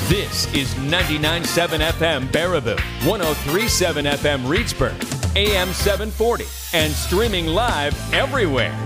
This is 99.7 FM Baraboo, 103.7 FM Reedsburg, AM 740, and streaming live everywhere.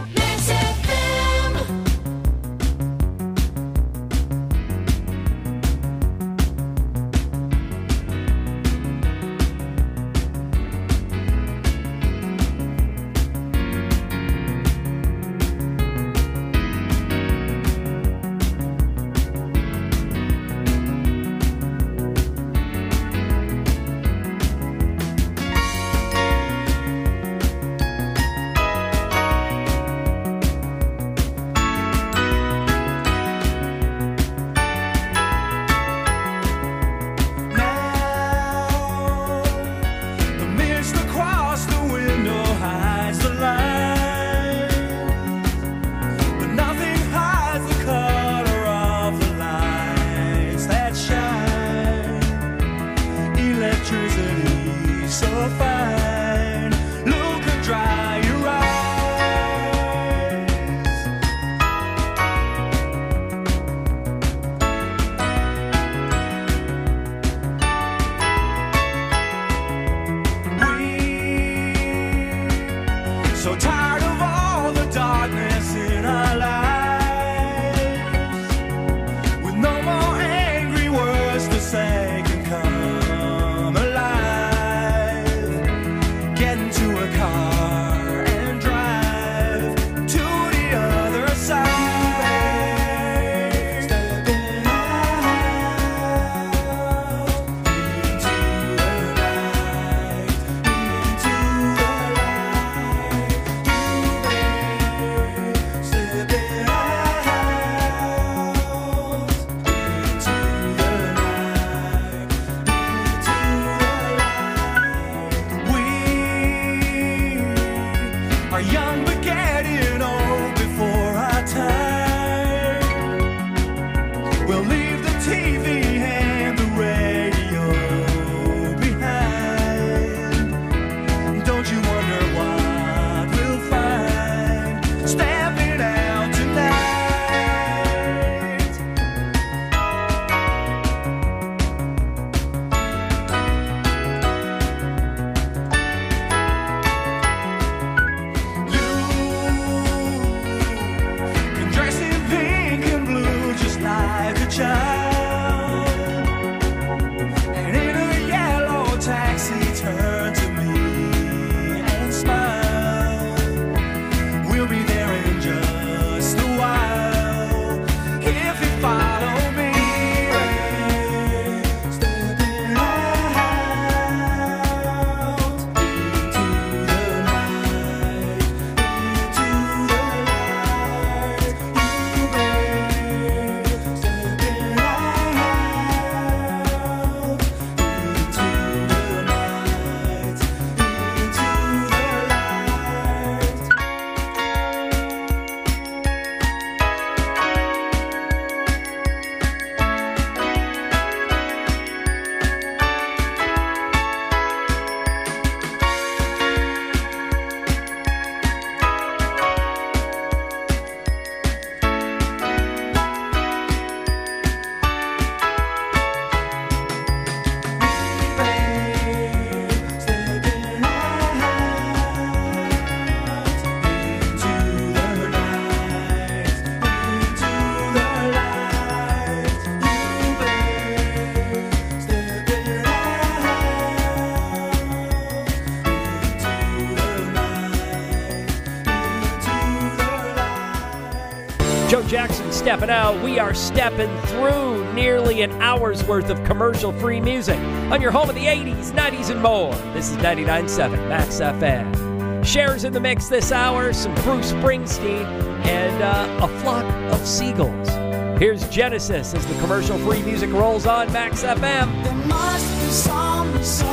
Joe Jackson stepping out. We are stepping through nearly an hour's worth of commercial-free music on your home of the 80s, 90s, and more. This is 99.7 Max FM. Cher's in the mix this hour, some Bruce Springsteen, and a flock of seagulls. Here's Genesis as the commercial-free music rolls on Max FM. There must be some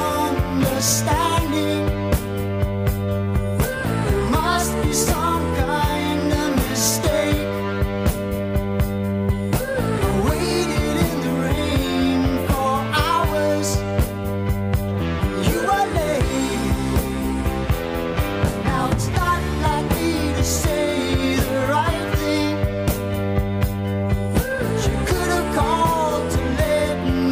misunderstanding. There must be some kind of mistake. I waited in the rain for hours. You were late. Now it's not like me to say the right thing. You could have called to let me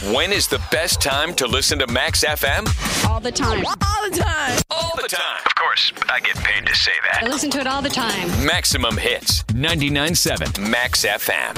When is the best time to listen to Max FM? All the time. All the time. All the time. Of course, I get paid to say that. I listen to it all the time. Maximum Hits, 99.7 Max FM.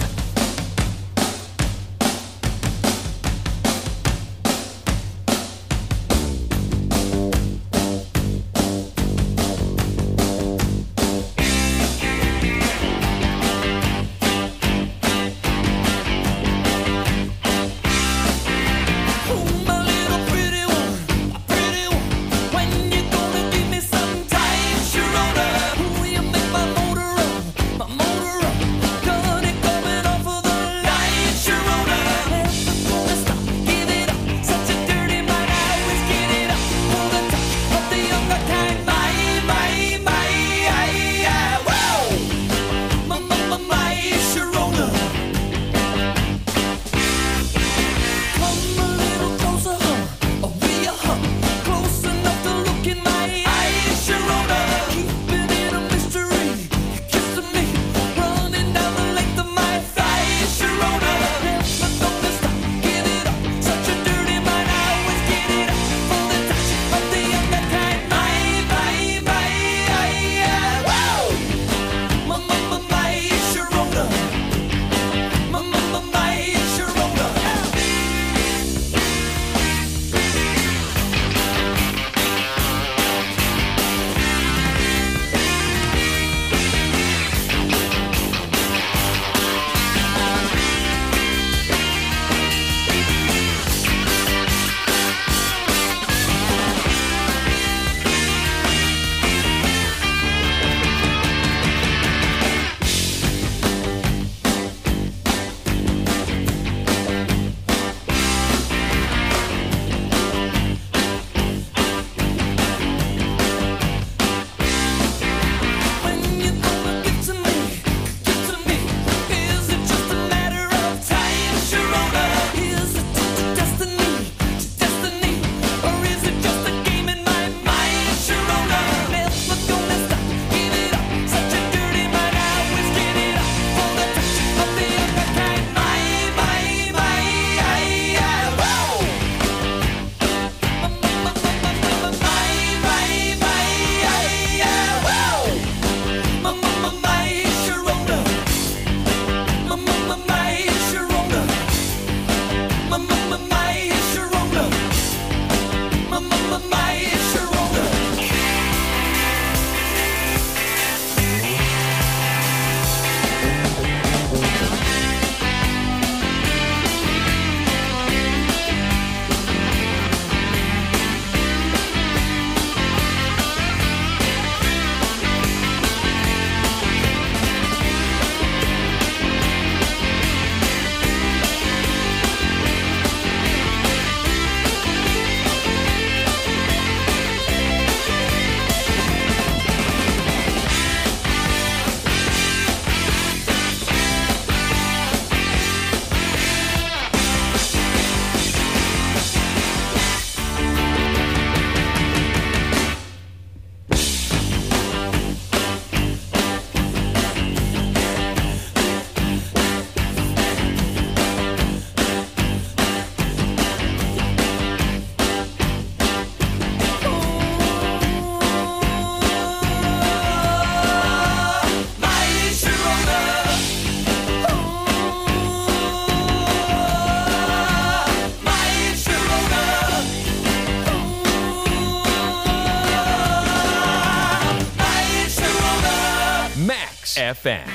FM.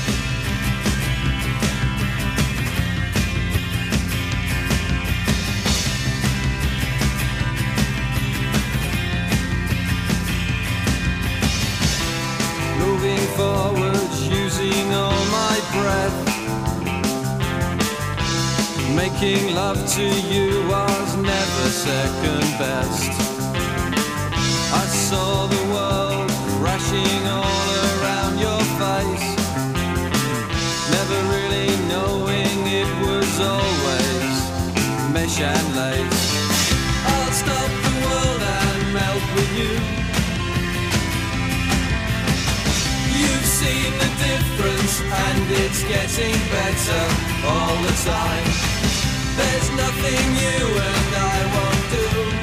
Moving forwards, using all my breath. Making love to you was never second best. I saw the world crashing all around your face, never really knowing it was always mesh and lace. I'll stop the world and melt with you. You've seen the difference and it's getting better all the time. There's nothing you and I won't do.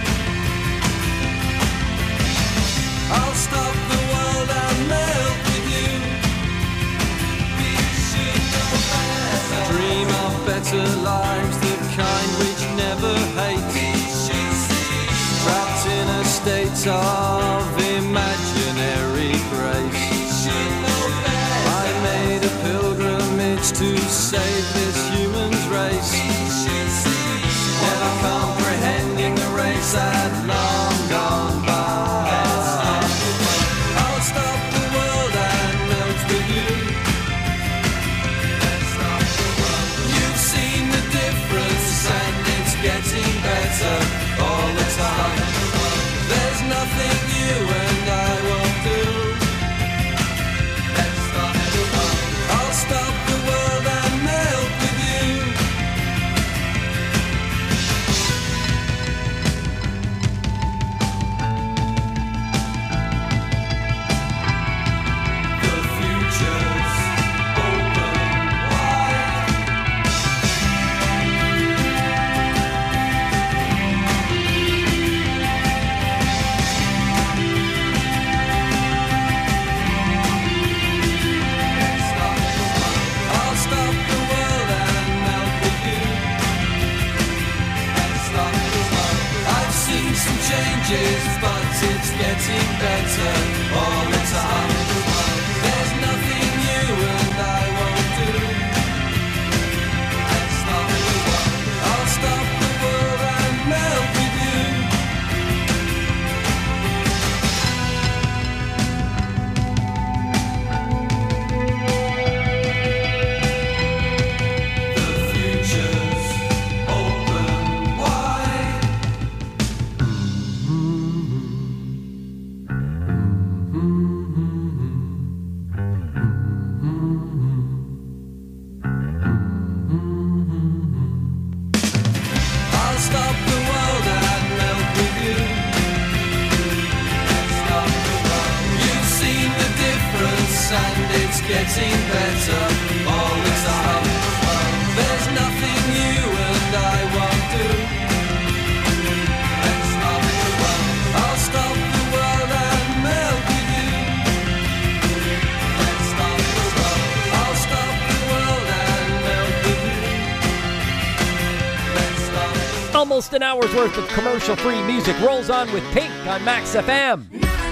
I'll stop the world and melt with you. We should know better. Dream of better lives, the kind which never hate. We should see. Trapped in a state of imaginary grace. We should know better. I made a pilgrimage to save this human's race. We should see. Never comprehending the race that long gone by. I'll stop the world and melt with you. You've seen the difference and it's getting better all the time. There's nothing you and I won't do. I'll stop the world and melt with you. The future's open wide. I'll stop the world and melt with you. I've seen some changes, but it's getting better all the time. There's nothing you and I won't do. I'll stop the world and melt with you. The future's open wide. I'll stop the world and melt with you. You've seen the difference and it's getting better all the time. There's nothing you and I won't do. I'll stop the world and melt with you. I'll stop the world and melt with you. Almost an hour's worth of commercial-free music rolls on with Pink on Max FM.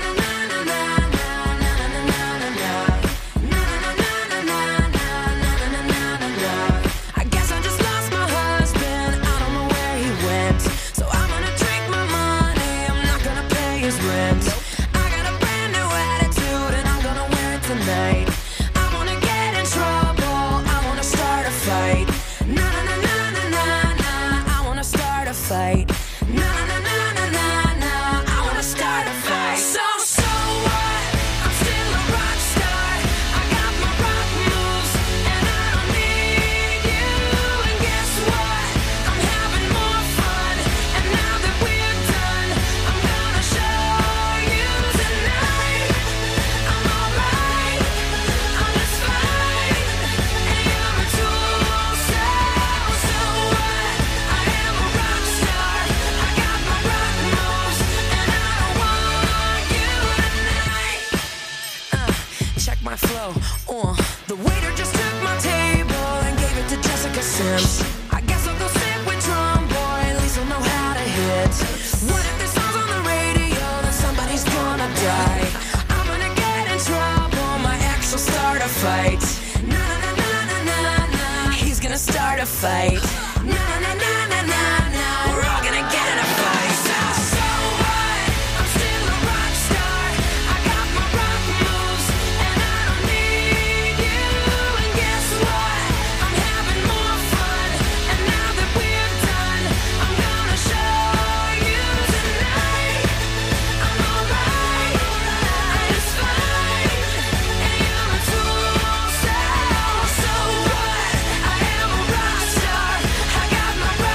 I guess I just lost my husband. I don't know where he went. So I'm gonna drink my money. I'm not gonna pay his rent. I got a brand new attitude and I'm gonna wear it tonight. I wanna get in trouble. I wanna start a fight. Na na na na na na na. I wanna start a fight. Na na na na na na na. I wanna start a fight. So what? I'm still a rock star. I got my rock moves and I don't need you. And guess what? I'm having more fun. And now that we're done, I'm gonna show you tonight. I'm alright. I'm just fine. And you're a tool. So what? I am a rock star. I got my rock moves and I don't want you tonight. Check my flow. The waiter just took my table and gave it to Jessica Sims. I guess I'll go sit with Drum Boy. At least I'll know how to hit. What if this song's on the radio? Then somebody's gonna die. I'm gonna get in trouble. My ex will start a fight. Na na na na na na. He's gonna start a fight. Na na na na na na. We're all gonna get in a fight. So what? I'm still a rock star. I got my rock moves and I don't need you. And guess what? I'm having more fun. And now that we're done, I'm gonna show you tonight. I'm alright. I'm just fine. And you're a tool. So what? I am a rock star. I got my rock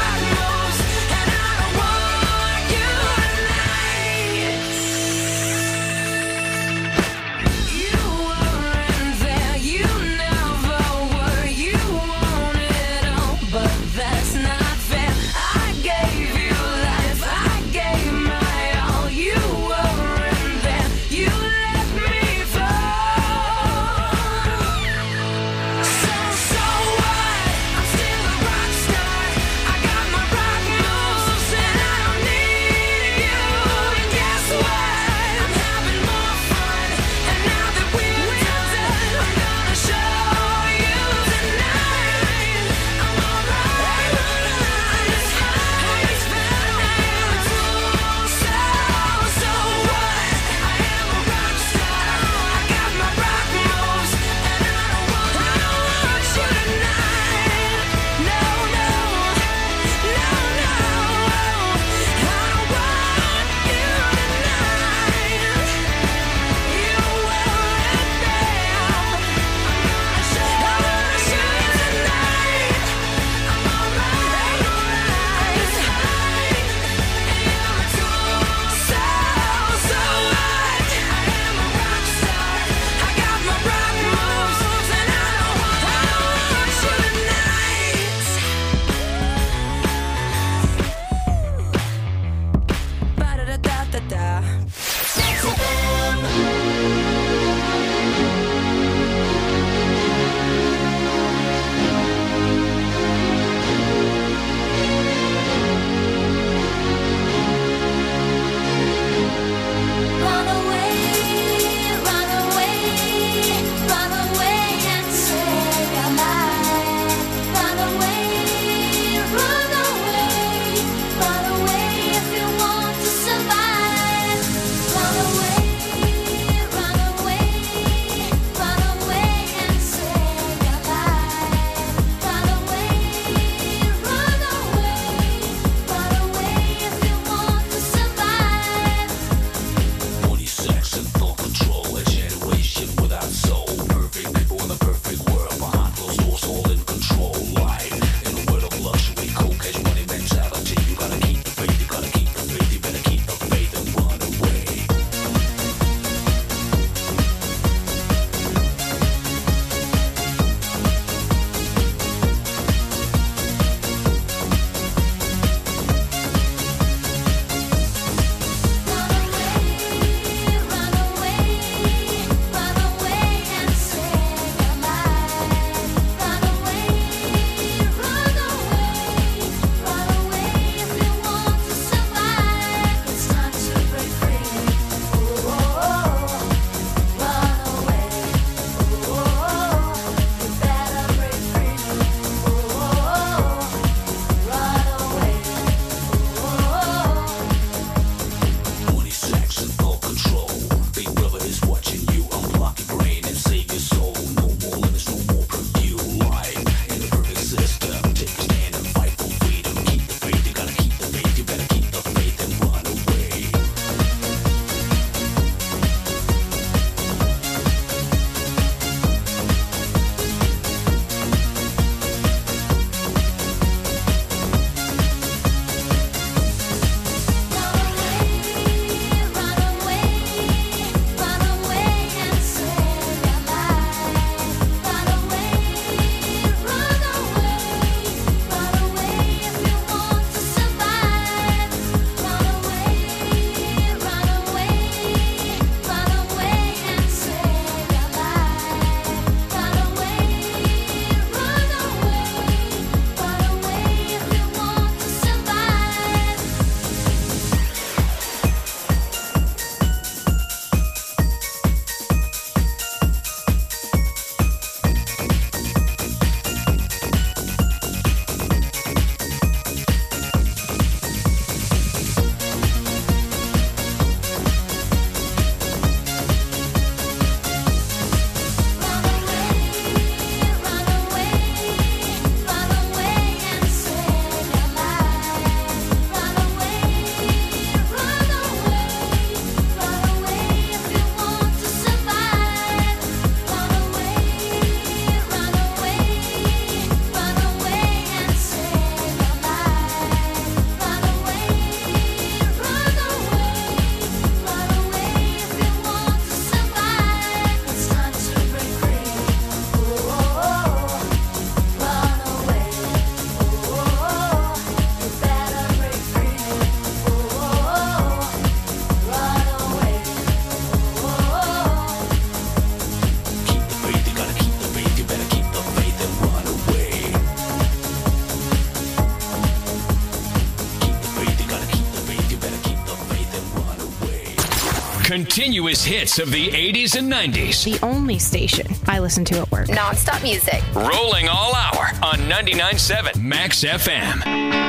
Continuous hits of the 80s and 90s. The only station I listen to at work. Non-stop music. Rolling all hour on 99.7 Max FM.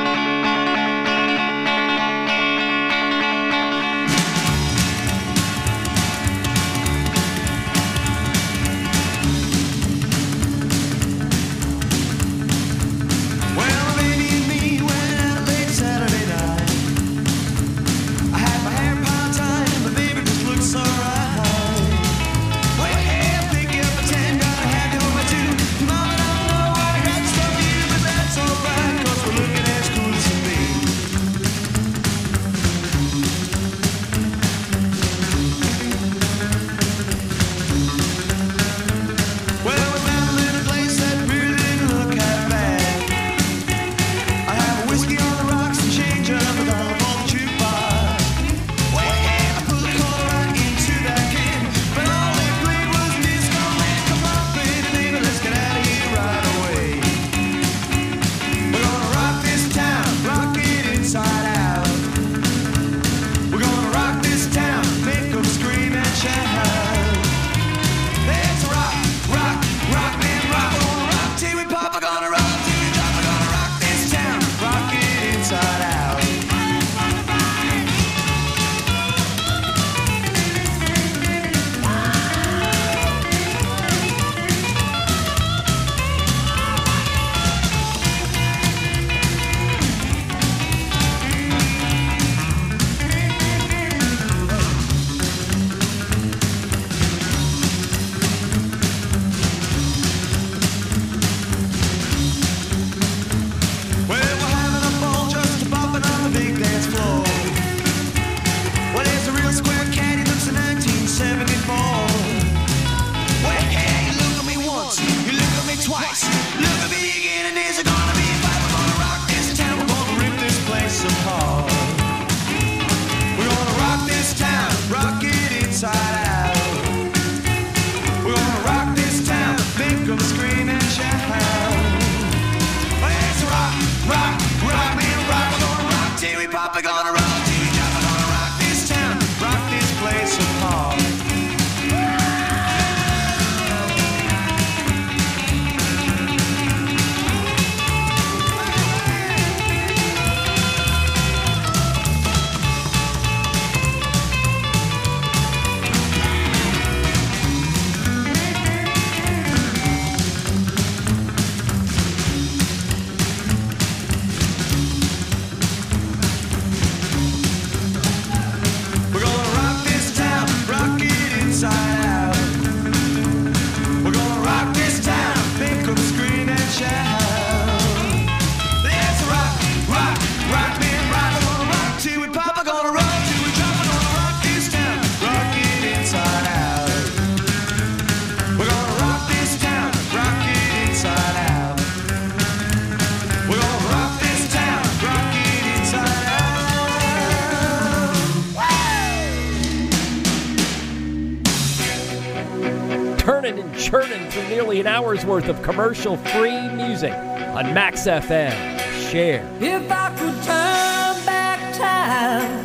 Churning through nearly an hour's worth of commercial-free music on Max FM. Share. If I could turn back time,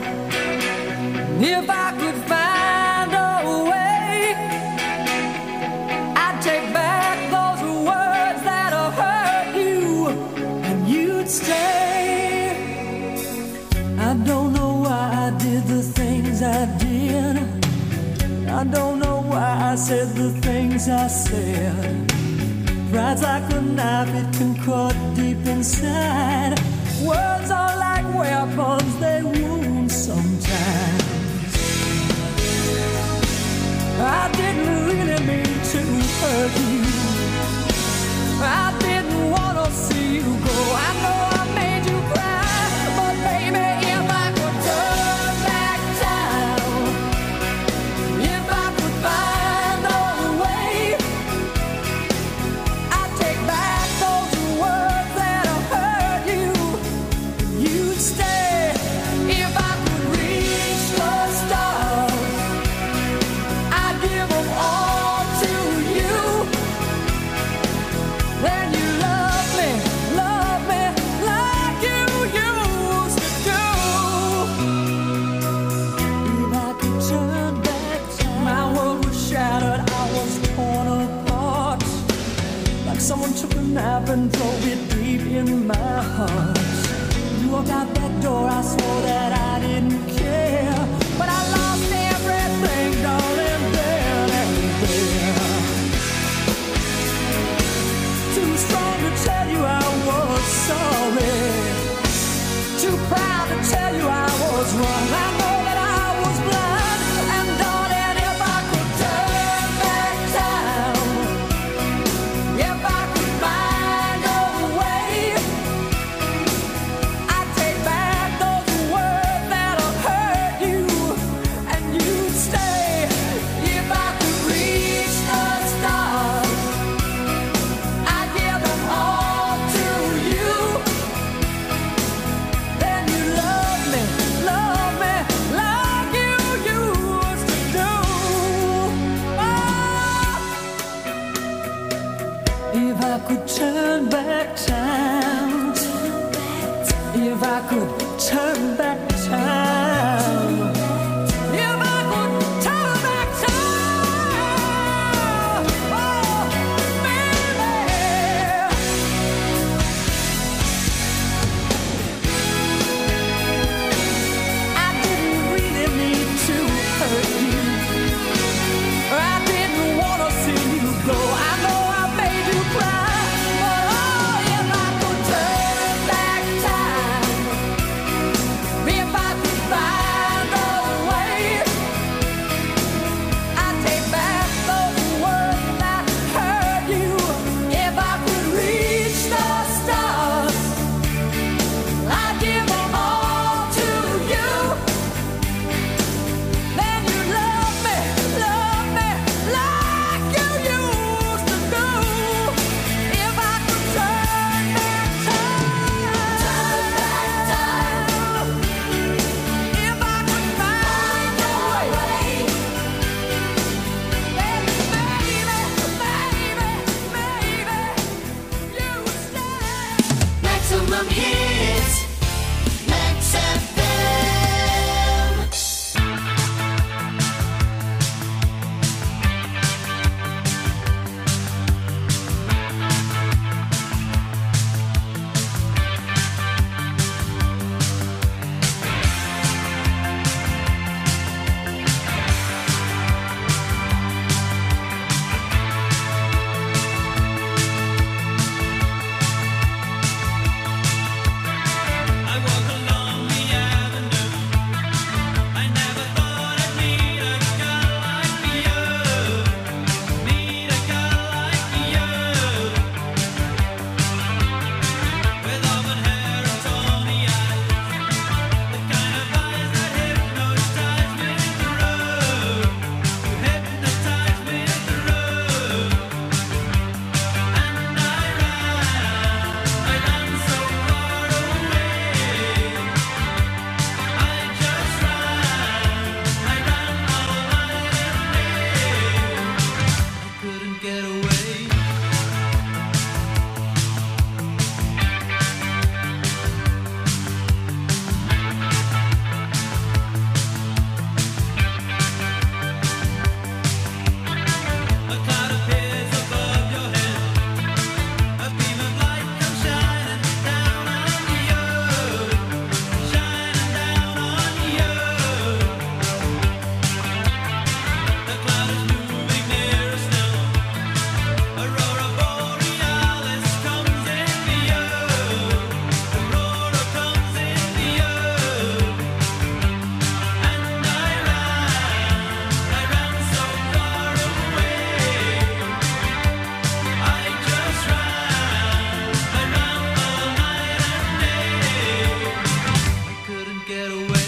if I could find a way, I'd take back those words that have hurt you, and you'd stay. I don't know why I did the things I did. I don't know why I said the things I said. Pride's like a knife, it can cut deep inside. Words are like weapons, they wound sometimes. I didn't really mean to hurt you. I didn't want to see you go. I know I made you cry, but baby, if I could turn back time, if I could find a way, I'd take back those words that have hurt you. You'd stay. If I could reach the stars, I'd give them all to you. Then you stars. You walked out that door, I swore that I didn't care. But I lost everything, darling, then and there. Too strong to tell you I was sorry. Too proud to tell you I was wrong. I know that I was blind. And darling, if I could turn back time, if I could find a way, I'd take back those words that have hurt you, and you'd stay. If I could reach the stars, I'd give them all to you. Then you love me like you used to do. Oh. If I could turn back time, if I could turn back time, if I could turn back time, oh, baby. I didn't really need to hurt you. I didn't want to see you go. I know I made you cry. But oh, if I could turn back time, if I could find a way, I'd take back those words that hurt you. If I could reach the stars, I'd give them all to you. Then you love me like you used to do. If I could turn back time, if I could find a way, then baby, you would stay. Maximum hits, Max FM. I walk along the avenue. I never thought I'd meet a girl like you. Meet a girl like you. With auburn hair and tawny eyes, the kind of eyes that hypnotize me through. You hypnotize me through. And I ran so far away. I just ran all night and day. I couldn't get away. A cloud appears above your head. A beam of light comes shining down on you. Shining down on you. The cloud is moving nearer still. Aurora borealis comes into you. Aurora comes into you. And I ran so far away. I just ran all night and day. I couldn't get away.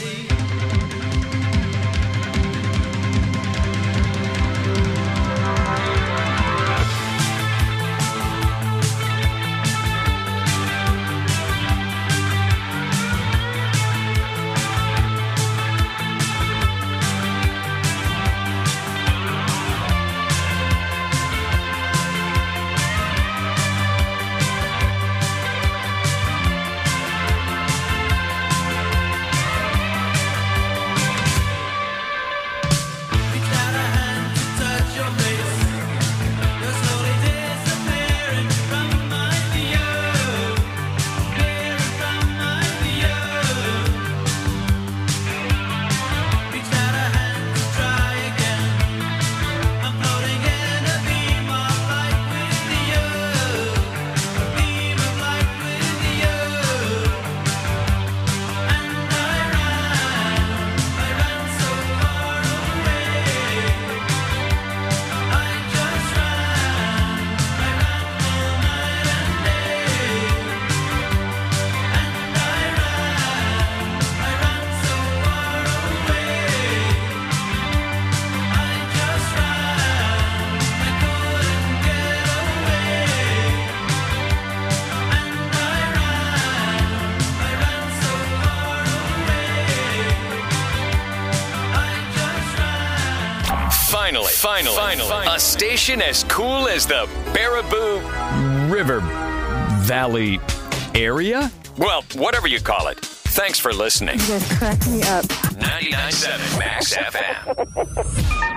Finally, a station as cool as the Baraboo River Valley area? Well, whatever you call it. Thanks for listening. You guys crack me up. 99.7 Max FM.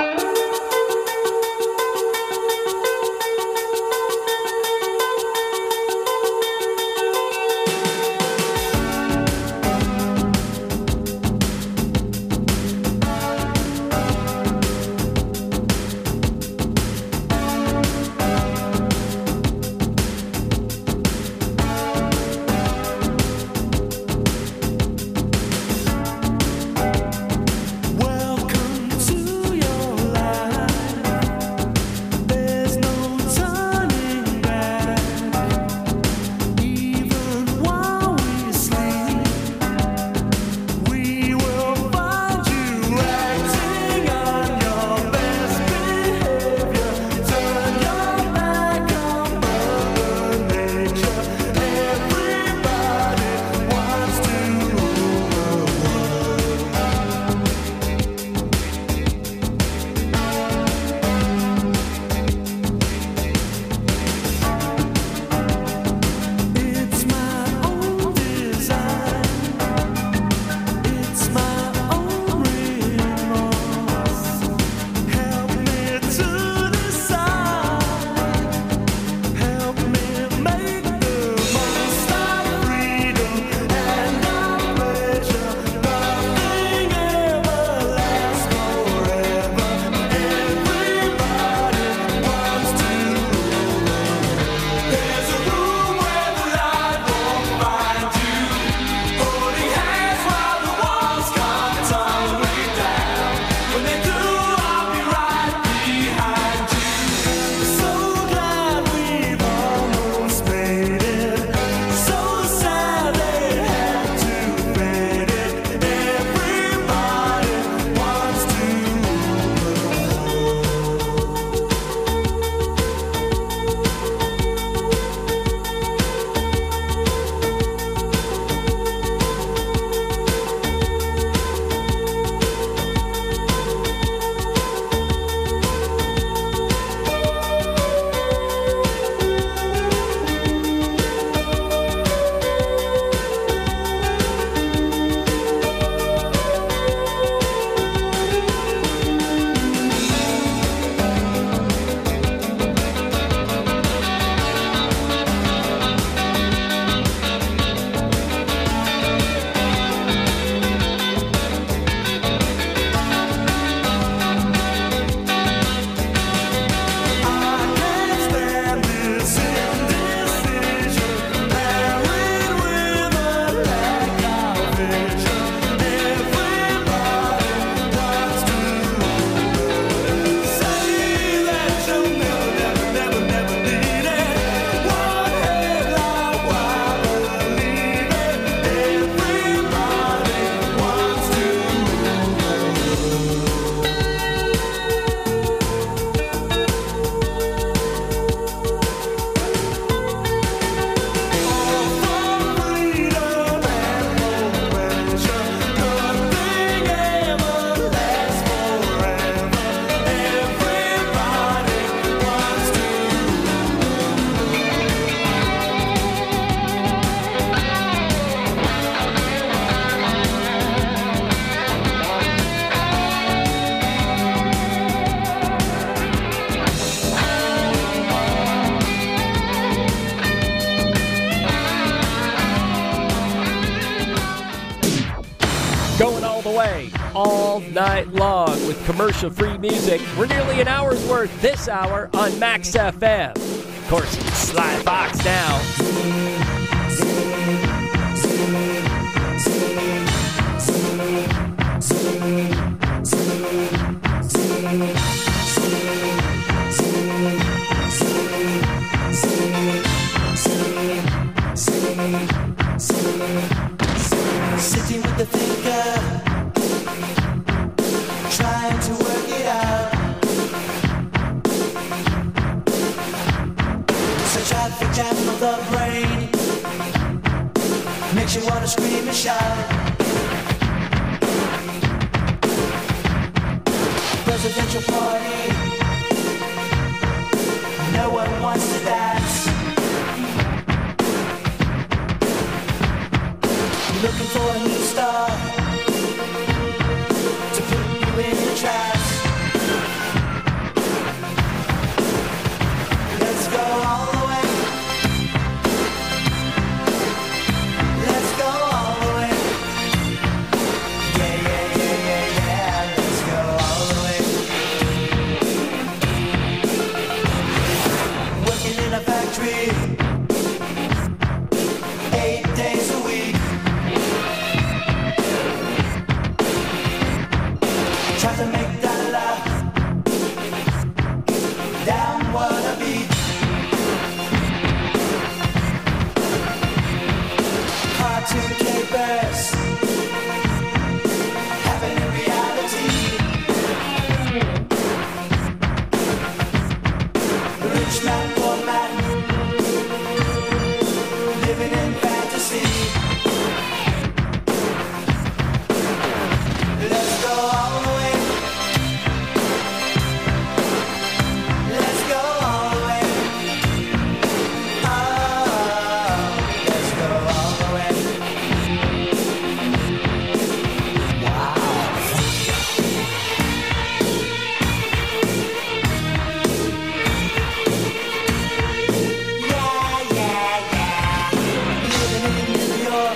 all night long with commercial-free music. We're nearly an hour's worth this hour on Max FM. Of course, Sly Fox now. Sitting with the thinker, trying to work it out. Such a jam of the brain makes you want to scream and shout. presidential party. No one wants to dance. Looking for a new star to put you in the trance. Let's go all the way. Let's go all the way. Yeah, yeah, yeah, yeah, yeah. Let's go all the way. Working in a factory 8 days a week. Try to make dollar down what I beat. Cartoon capers happen in reality. Rich man, poor man, living in fantasy. Let's go all the way. Let's go all the way. Oh, let's go all the way. Wow. Yeah, yeah, yeah. Living in New York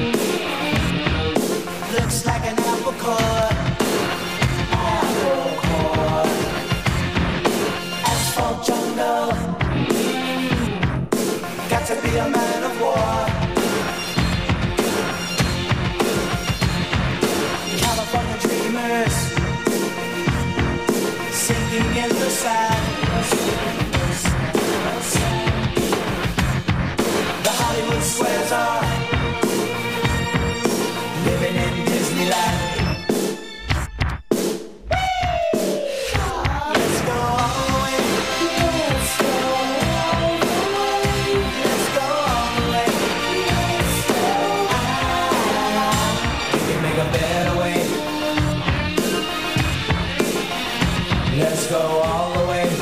looks like an apple core. Apple core. Asphalt jungle. Got to be a man of war. California dreamers sinking in the sand. The Hollywood squares are living in Disneyland. Let's go all the way. Let's go all the way. Let's go all the way. We can make a better way. Let's go all the way.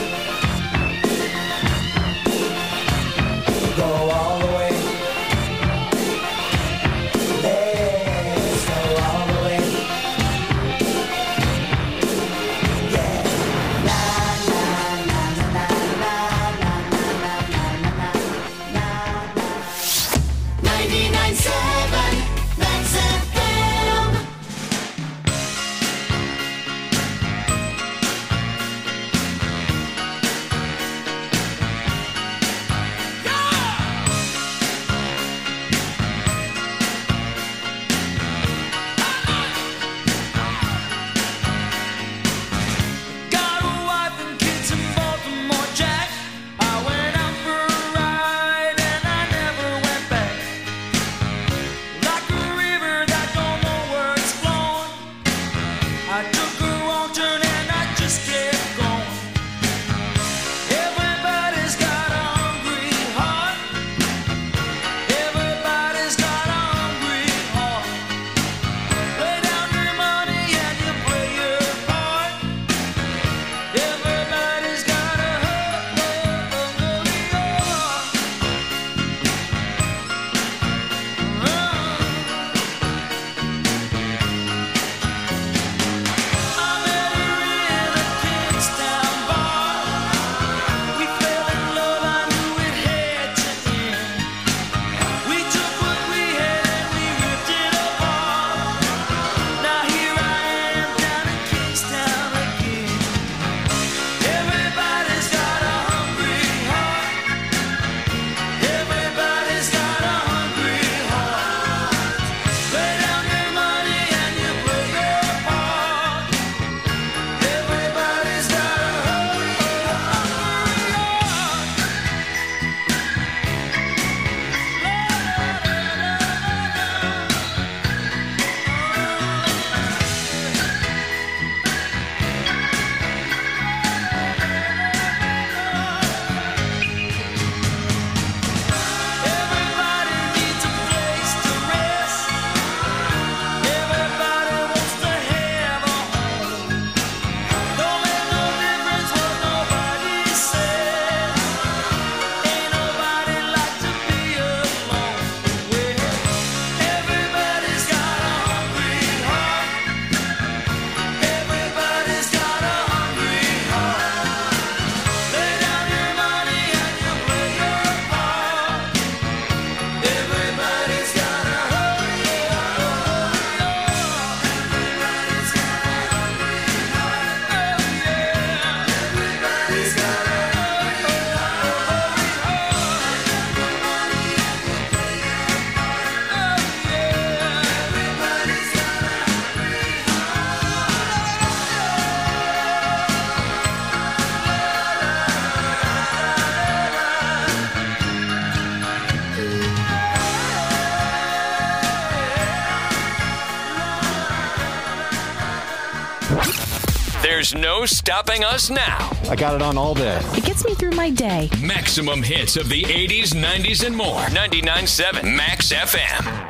There's no stopping us now. I got it on all day. It gets me through my day. Maximum hits of the 80s, 90s, and more. 99.7 Max FM.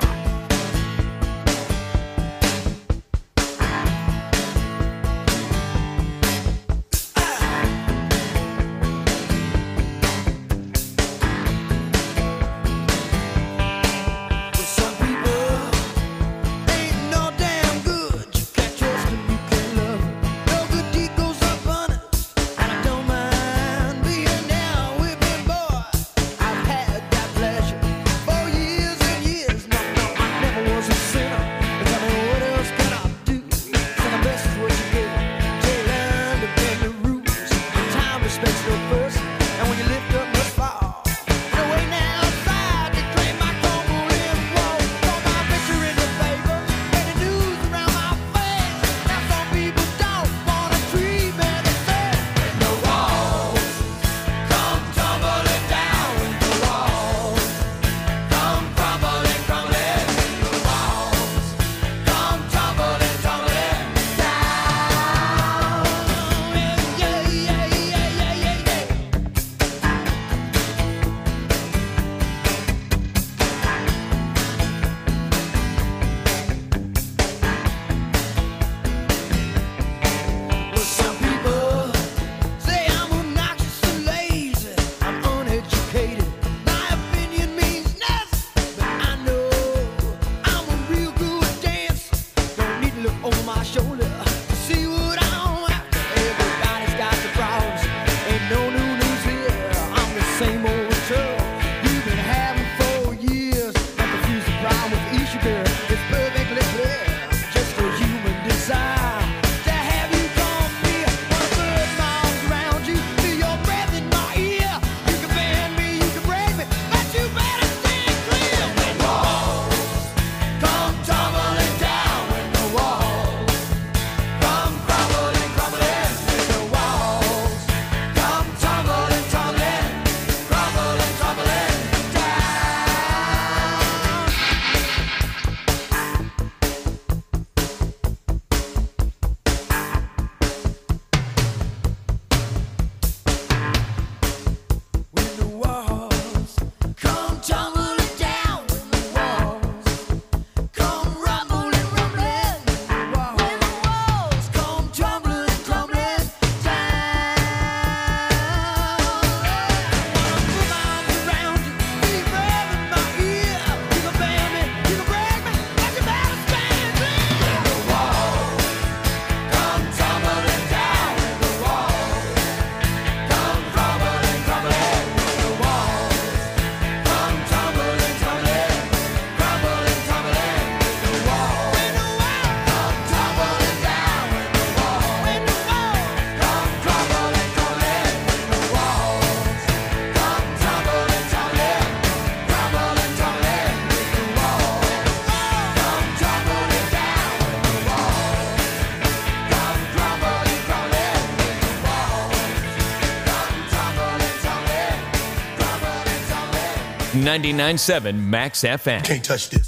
.997 Max FM. You can't touch this.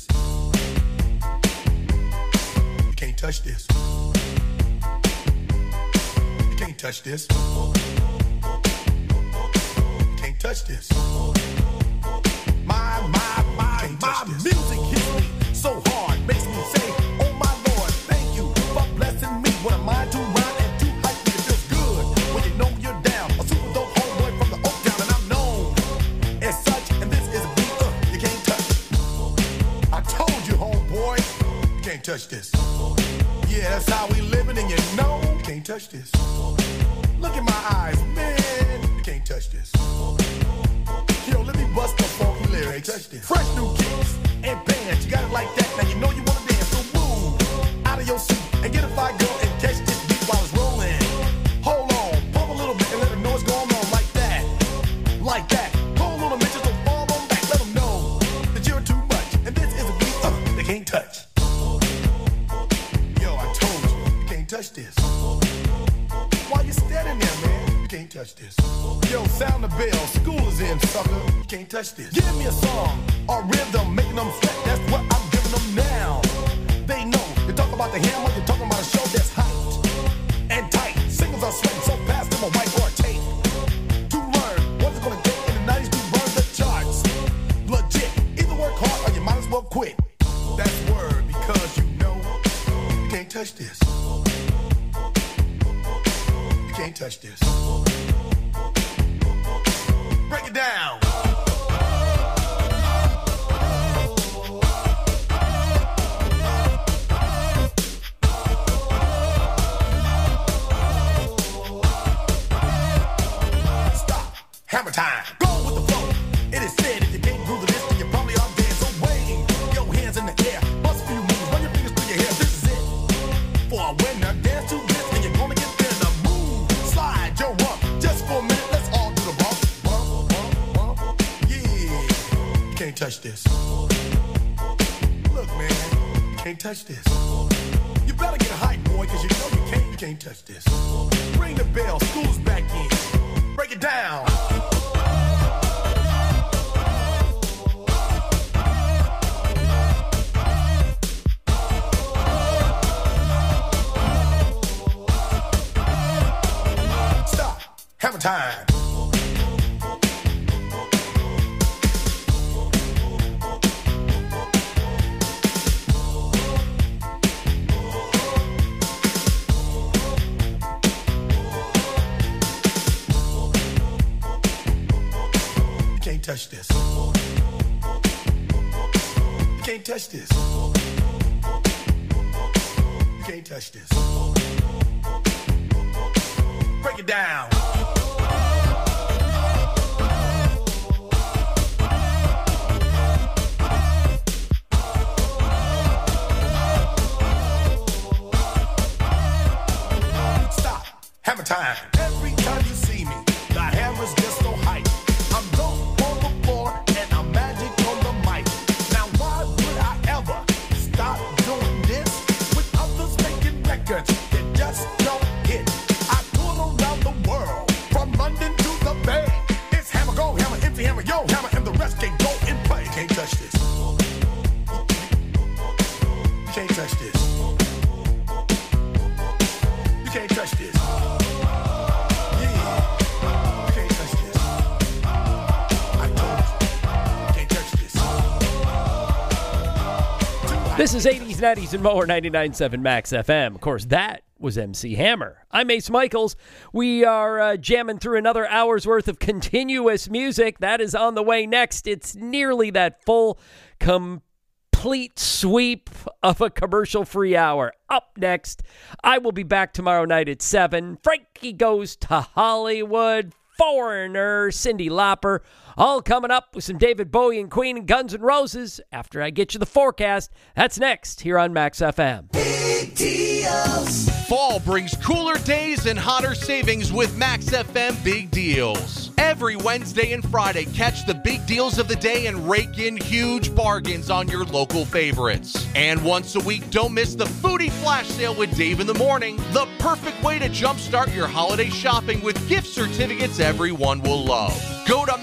You can't touch this. You can't touch this. You can't touch this. My music hits me so hard, makes me say, oh my Lord, thank you for blessing me. What am I to rhyme and too hype? It feels good when you know you're down. A super dope homeboy from the Oak Town, and I'm known as such. And this is a beat you can't touch. I told you, homeboy, you can't touch this. Yeah, that's how we living, and you know you can't touch this. Look in my eyes, man, you can't touch this. Yo, let me bust the funky lyrics. Fresh new kicks and bands, you got it like that. Now you know you wanna dance, so move out of your seat and get a fire girl and catch this beat while it's rolling. Hold on, pump a little bit and let them know what's going on like that, like that. Hold on a minute, just fall on back, let them know that you're too much. And this is a beat they can't touch. Yo, I told you, you can't touch this. Why you standing there, man? You can't touch this. Yo, sound the bell, school is in, sucker. You can't touch this. Give me a song or rhythm, making them sweat. That's what I'm giving them now. They know. You talk about the hammer, you're talking about a show that's hyped. touch this. You can't touch this. Break it down. Stop. Hammer time. Go with the flow. It is said if you can't groove the this, then you probably are dead. So wave your hands in the air. Bust a few moves. Run your fingers through your hair. This is it. For a winner, dance to this, and you're gonna get there. The move, slide your rump. Just for a minute, let's all do the bump, bump, bump, bump. Yeah, you can't touch this. Look, man, you can't touch this. You better get a hype, boy, cause you know you can't touch this. Ring the bell, school's back in. Break it down. Stop. Hammer time. You can't touch this. You can't touch this. You can't touch this. Break it down. Stop. Hammer time. Every time you see me, the hammer's just so hype. I'm dope on the floor and I'm magic on the mic. Now why would I ever stop doing this with others making records that just don't hit? I tour around the world from London to the Bay. It's hammer go, hammer empty, hammer yo, hammer, and the rest can go and play. You can't touch this. You can't touch this. You can't touch this. This is 80s, 90s, and more 99.7 Max FM. Of course, that was MC Hammer. I'm Ace Michaels. We are jamming through another hour's worth of continuous music. That is on the way next. It's nearly that full, complete sweep of a commercial-free hour. Up next, I will be back tomorrow night at 7. Frankie Goes to Hollywood. Foreigner, Cyndi Lauper, all coming up with some David Bowie and Queen and Guns N' Roses after I get you the forecast. That's next here on Max FM. Big deals. Fall brings cooler days and hotter savings with Max FM Big Deals. Every Wednesday and Friday, catch the big deals of the day and rake in huge bargains on your local favorites. And once a week, don't miss the Foodie Flash Sale with Dave in the Morning, the perfect way to jumpstart your holiday shopping with gift certificates everyone will love. Go to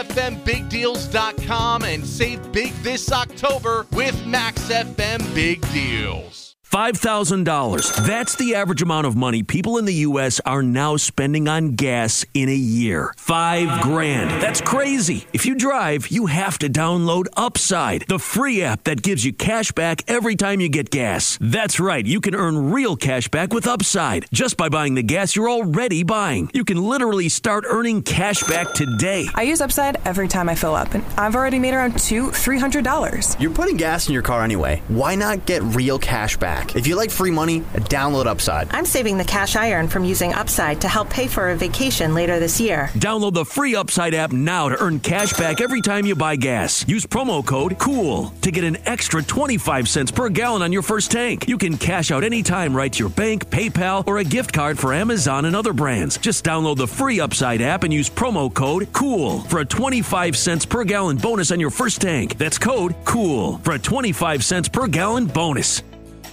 MaxFMBigDeals.com and save big this October with Max FM Big Deals. $5,000. That's the average amount of money people in the U.S. are now spending on gas in a year. $5,000. That's crazy. If you drive, you have to download Upside, the free app that gives you cash back every time you get gas. That's right. You can earn real cash back with Upside just by buying the gas you're already buying. You can literally start earning cash back today. I use Upside every time I fill up, and I've already made around $200-$300. You're putting gas in your car anyway. Why not get real cash back? If you like free money, download Upside. I'm saving the cash I earn from using Upside to help pay for a vacation later this year. Download the free Upside app now to earn cash back every time you buy gas. Use promo code COOL to get an extra 25 cents per gallon on your first tank. You can cash out anytime right to your bank, PayPal, or a gift card for Amazon and other brands. Just download the free Upside app and use promo code COOL for a 25 cents per gallon bonus on your first tank. That's code COOL for a 25 cents per gallon bonus.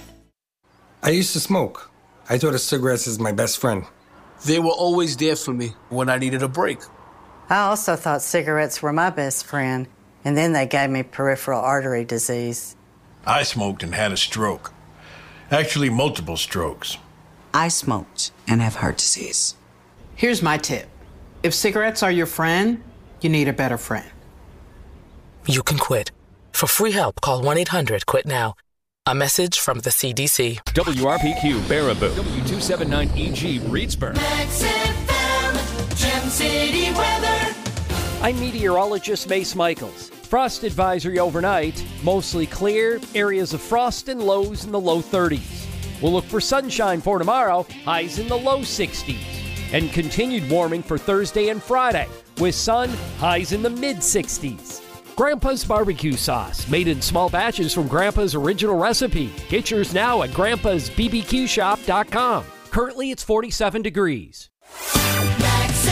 I used to smoke. I thought of cigarettes as my best friend. They were always there for me when I needed a break. I also thought cigarettes were my best friend, and then they gave me peripheral artery disease. I smoked and had a stroke. Actually, multiple strokes. I smoked and have heart disease. Here's my tip. If cigarettes are your friend, you need a better friend. You can quit. For free help, call 1-800-QUIT-NOW. A message from the CDC. WRPQ, Baraboo. W279EG, Reedsburg. Max FM, Gem City weather. I'm meteorologist Mace Michaels. Frost advisory overnight, mostly clear, areas of frost and lows in the low 30s. We'll look for sunshine for tomorrow, highs in the low 60s. And continued warming for Thursday and Friday, with sun, highs in the mid-60s. Grandpa's barbecue sauce, made in small batches from Grandpa's original recipe. Get yours now at grandpa'sbbqshop.com. Currently, it's 47 degrees. Max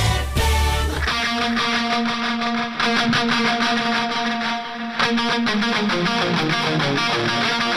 FM.